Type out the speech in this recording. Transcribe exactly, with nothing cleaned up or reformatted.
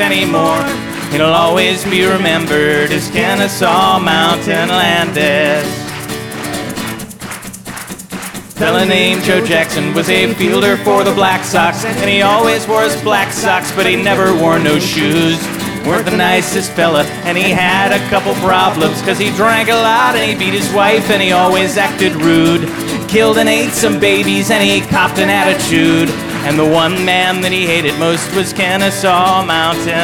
anymore. He'll always be remembered as Kennesaw Mountain Landis. Fella named Joe Jackson was a fielder for the Black Sox, and he always wore his black socks, but he never wore no shoes. Weren't the nicest fella, and he had a couple problems, cause he drank a lot and he beat his wife and he always acted rude. Killed and ate some babies and he copped an attitude, and the one man that he hated most was Kennesaw Mountain